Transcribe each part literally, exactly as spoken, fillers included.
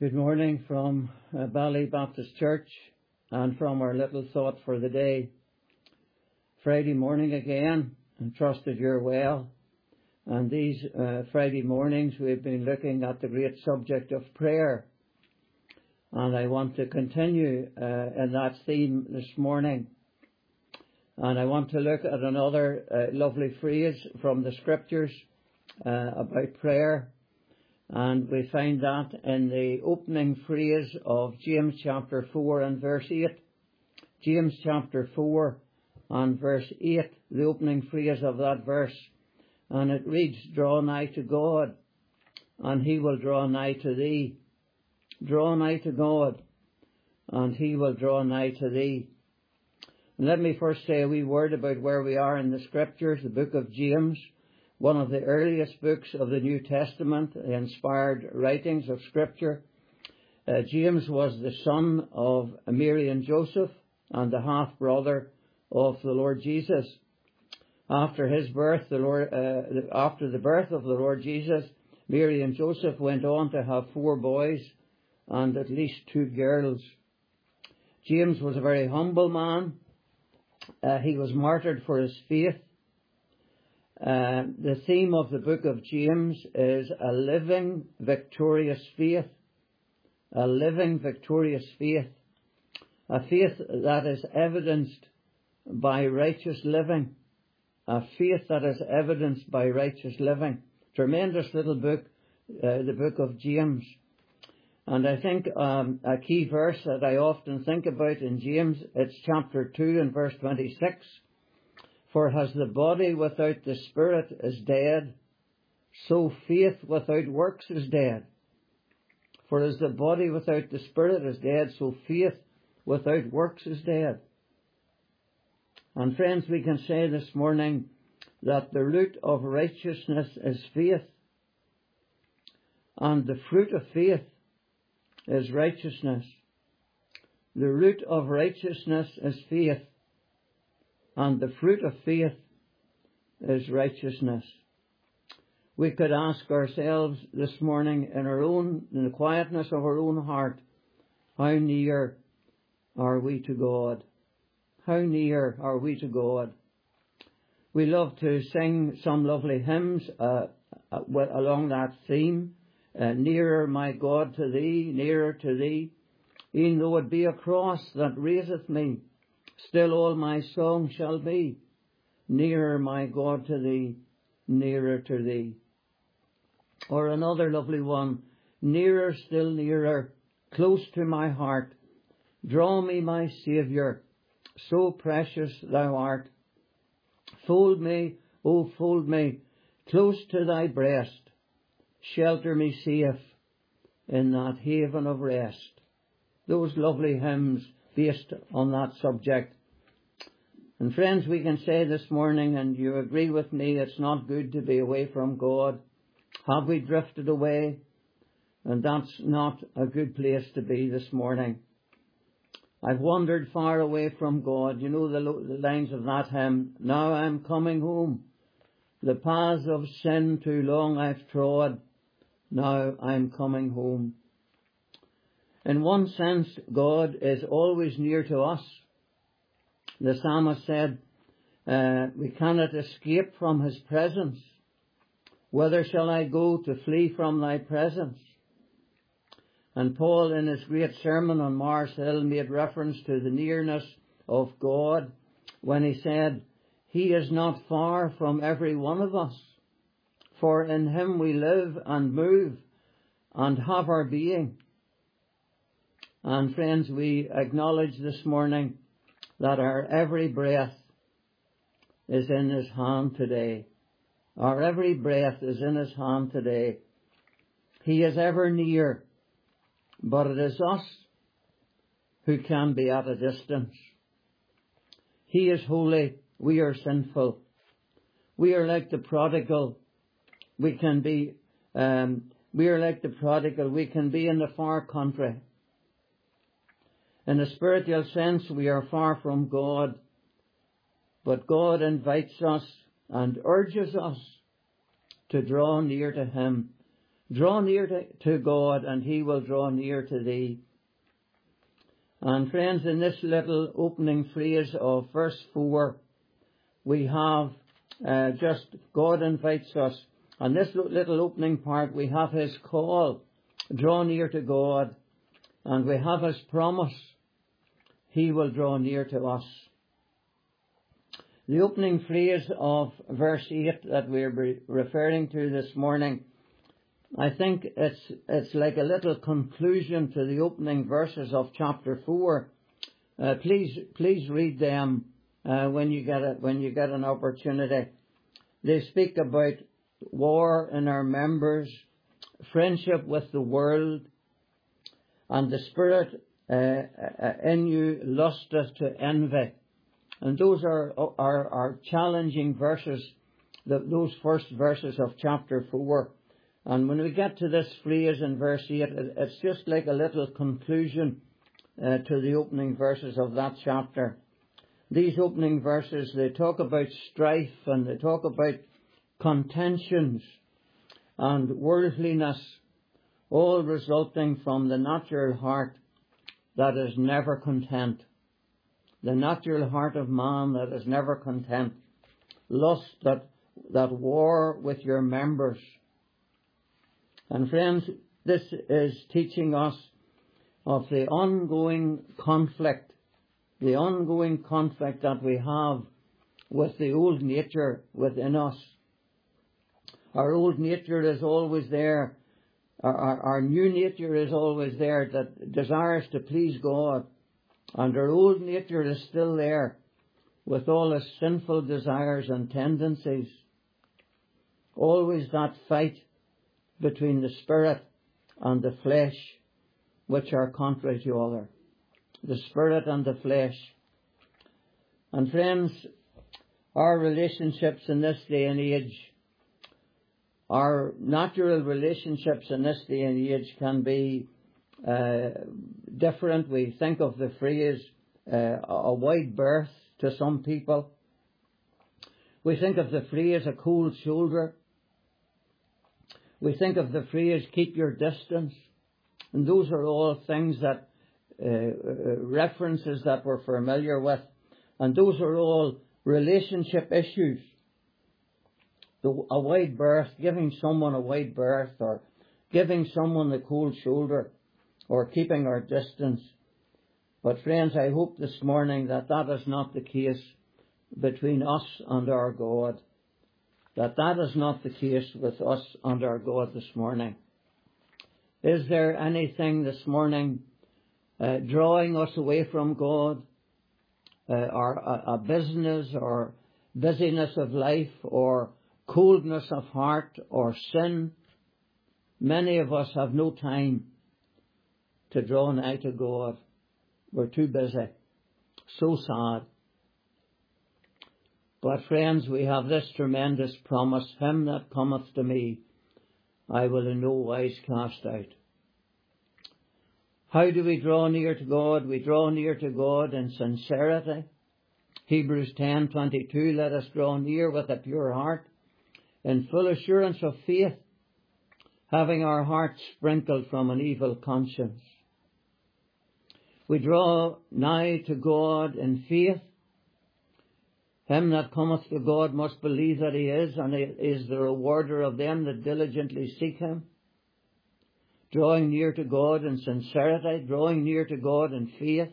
Good morning from uh, Bally Baptist Church and from our little thought for the day. Friday morning again, and trust that you're well. And these uh, Friday mornings we've been looking at the great subject of prayer. And I want to continue uh, in that theme this morning. And I want to look at another uh, lovely phrase from the scriptures uh, about prayer. And we find that in the opening phrase of James chapter four and verse eight. James chapter four and verse eight, the opening phrase of that verse. And it reads, "Draw nigh to God, and he will draw nigh to thee." Draw nigh to God, and he will draw nigh to thee. And let me first say a wee word about where we are in the scriptures, the book of James. One of the earliest books of the New Testament, the inspired writings of Scripture. Uh, James was the son of Mary and Joseph and the half-brother of the Lord Jesus. After his birth, the Lord, uh, after the birth of the Lord Jesus, Mary and Joseph went on to have four boys and at least two girls. James was a very humble man. Uh, he was martyred for his faith. Uh, the theme of the book of James is a living, victorious faith. A living, victorious faith. A faith that is evidenced by righteous living. A faith that is evidenced by righteous living. Tremendous little book, uh, the book of James. And I think um, a key verse that I often think about in James, it's chapter two and verse twenty-six. "For as the body without the spirit is dead, so faith without works is dead. For as the body without the spirit is dead, so faith without works is dead." And friends, we can say this morning that the root of righteousness is faith. And the fruit of faith is righteousness. The root of righteousness is faith. And the fruit of faith is righteousness. We could ask ourselves this morning in our own, in the quietness of our own heart, how near are we to God? How near are we to God? We love to sing some lovely hymns uh, along that theme. Uh, nearer, my God, to thee, nearer to thee. E'en though it be a cross that raiseth me, still all my song shall be, nearer, my God, to thee, nearer to thee. Or another lovely one, nearer, still nearer, close to my heart, draw me, my Saviour, so precious thou art. Fold me, oh fold me, close to thy breast, shelter me safe in that haven of rest. Those lovely hymns based on that subject. And friends, we can say this morning, and you agree with me, it's not good to be away from God. Have we drifted away? And that's not a good place to be this morning. I've wandered far away from God. You know the, the lines of that hymn. Now I'm coming home. The paths of sin too long I've trod. Now I'm coming home. In one sense, God is always near to us. The psalmist said, uh, we cannot escape from his presence. Whither shall I go to flee from thy presence? And Paul, in his great sermon on Mars Hill, made reference to the nearness of God when he said, he is not far from every one of us, for in him we live and move and have our being. And friends, we acknowledge this morning that our every breath is in his hand today. Our every breath is in his hand today. He is ever near, but it is us who can be at a distance. He is holy, we are sinful. We are like the prodigal. We can be, um, we are like the prodigal. We can be in the far country. In a spiritual sense, we are far from God, but God invites us and urges us to draw near to him. Draw near to, to God, and He will draw near to thee. And friends, in this little opening phrase of verse four, we have uh, just God invites us. On this little opening part, we have His call, draw near to God, and we have His promise, He will draw near to us. The opening phrase of verse eight that we're referring to this morning, I think it's it's like a little conclusion to the opening verses of chapter four. Uh, please please read them uh, when you get it when you get an opportunity. They speak about war in our members, friendship with the world, and the spirit uh, in you lusteth to envy. And those are are, are challenging verses, the, those first verses of chapter four. And when we get to this phrase in verse eight, it's just like a little conclusion uh, to the opening verses of that chapter. These opening verses, they talk about strife and they talk about contentions and worldliness, all resulting from the natural heart that is never content. The natural heart of man that is never content. Lust that, that war with your members. And friends, this is teaching us of the ongoing conflict, the ongoing conflict that we have with the old nature within us. Our old nature is always there. Our, our, our new nature is always there that desires to please God. And our old nature is still there with all its sinful desires and tendencies. Always that fight between the spirit and the flesh, which are contrary to each other. The spirit and the flesh. And friends, our relationships in this day and age, our natural relationships in this day and age can be uh, different. We think of the phrase uh, a wide berth to some people. We think of the phrase a cold shoulder. We think of the phrase, keep your distance. And those are all things that, uh, references that we're familiar with. And those are all relationship issues. The, a wide berth, giving someone a wide berth, or giving someone the cold shoulder, or keeping our distance. But friends, I hope this morning that that is not the case between us and our God. That that is not the case with us and our God this morning. Is there anything this morning uh, drawing us away from God, uh, or a, a business or busyness of life or coldness of heart or sin? Many of us have no time to draw nigh to God. We're too busy. So sad. But friends, we have this tremendous promise. Him that cometh to me, I will in no wise cast out. How do we draw near to God? We draw near to God in sincerity. Hebrews ten twenty-two, let us draw near with a pure heart, in full assurance of faith, having our hearts sprinkled from an evil conscience. We draw nigh to God in faith. Him that cometh to God must believe that He is, and He is the rewarder of them that diligently seek Him. Drawing near to God in sincerity, drawing near to God in faith.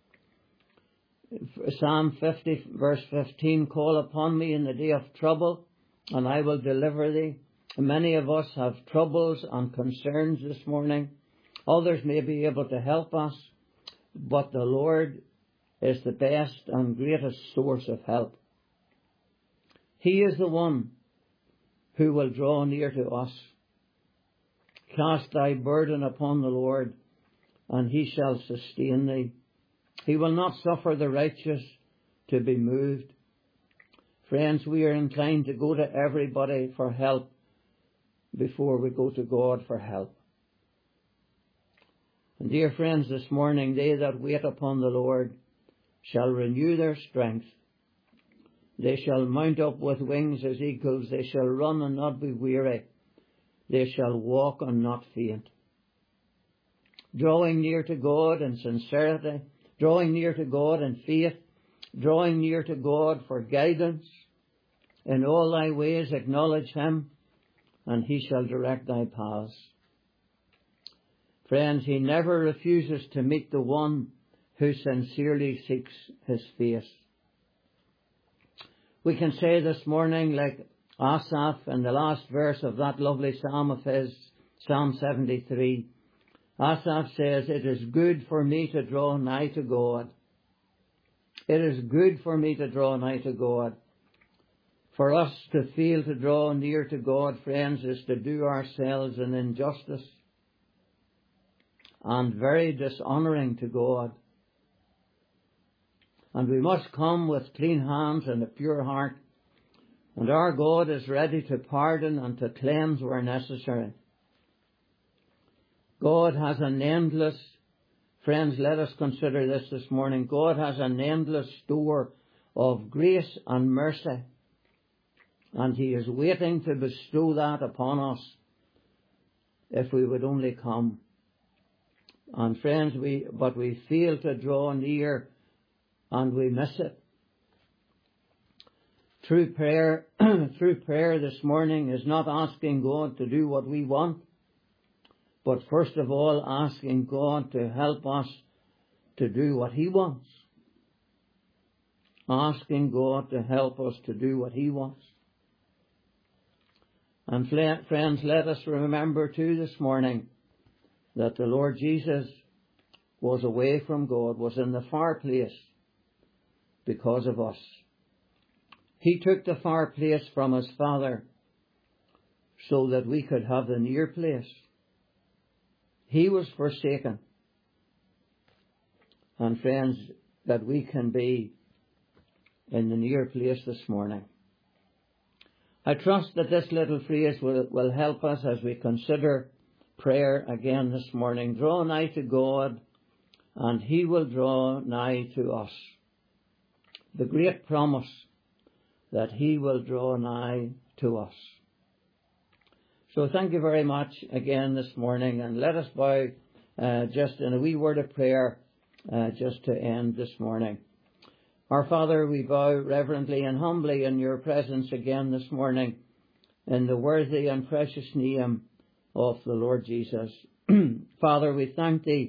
Psalm fifty, verse fifteen, call upon me in the day of trouble, and I will deliver thee. Many of us have troubles and concerns this morning. Others may be able to help us, but the Lord is the best and greatest source of help. He is the one who will draw near to us. Cast thy burden upon the Lord, and He shall sustain thee. He will not suffer the righteous to be moved. Friends, we are inclined to go to everybody for help before we go to God for help. And dear friends, this morning, they that wait upon the Lord shall renew their strength. They shall mount up with wings as eagles. They shall run and not be weary. they shall walk and not faint. Drawing near to God in sincerity, drawing near to God in faith, drawing near to God for guidance. In all thy ways acknowledge him, and he shall direct thy paths. Friends, he never refuses to meet the one who sincerely seeks his face. We can say this morning, like Asaph in the last verse of that lovely psalm of his, Psalm seventy-three, Asaph says, "It is good for me to draw nigh to God. It is good for me to draw nigh to God." For us to fail to draw near to God, friends, is to do ourselves an injustice and very dishonouring to God. And we must come with clean hands and a pure heart, and our God is ready to pardon and to cleanse where necessary. God has an endless, friends, let us consider this this morning, God has an endless store of grace and mercy, and he is waiting to bestow that upon us if we would only come. And friends, we but we fail to draw near and we miss it. True prayer, true prayer this morning is not asking God to do what we want, but first of all asking God to help us to do what he wants. Asking God to help us to do what he wants. And friends, let us remember too this morning that the Lord Jesus was away from God, was in the far place because of us. He took the far place from his Father so that we could have the near place. He was forsaken. And friends, that we can be in the near place this morning. I trust that this little phrase will, will help us as we consider prayer again this morning. Draw nigh to God, and he will draw nigh to us. The great promise that he will draw nigh to us. So thank you very much again this morning, and let us bow uh, just in a wee word of prayer uh, just to end this morning. Our Father, we bow reverently and humbly in your presence again this morning in the worthy and precious name of the Lord Jesus. Father, we thank thee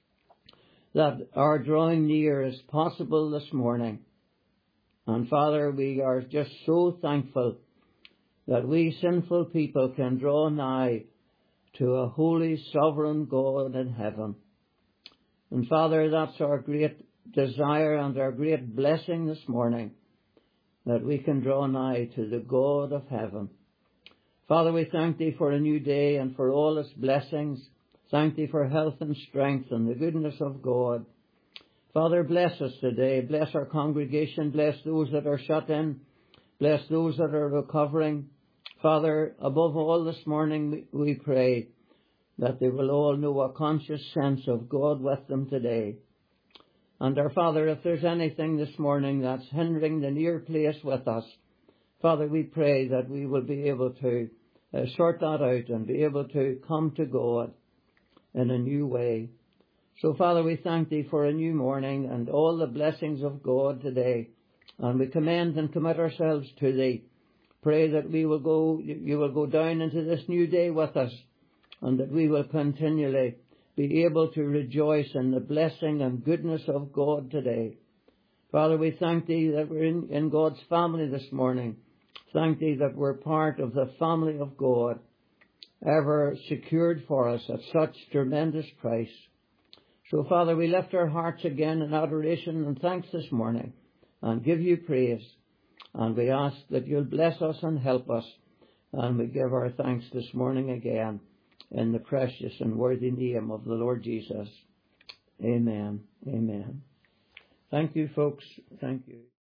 that our drawing near is possible this morning. And Father, we are just so thankful that we sinful people can draw nigh to a holy sovereign God in heaven. And Father, that's our great desire and our great blessing this morning, that we can draw nigh to the God of heaven. Father, we thank thee for a new day and for all its blessings. Thank thee for health and strength and the goodness of God. Father, bless us today. Bless our congregation. Bless those that are shut in. Bless those that are recovering. Father, above all this morning we pray that they will all know a conscious sense of God with them today. And our Father, if there's anything this morning that's hindering the near place with us, Father, we pray that we will be able to uh, sort that out and be able to come to God in a new way. So, Father, we thank thee for a new morning and all the blessings of God today. And we commend and commit ourselves to thee. Pray that we will go, you will go down into this new day with us, and that we will continually be able to rejoice in the blessing and goodness of God today. Father, we thank thee that we're in, in God's family this morning. Thank thee that we're part of the family of God, ever secured for us at such tremendous price. So, Father, we lift our hearts again in adoration and thanks this morning and give you praise. And we ask that you'll bless us and help us. And we give our thanks this morning again in the precious and worthy name of the Lord Jesus. Amen. Amen. Thank you, folks. Thank you.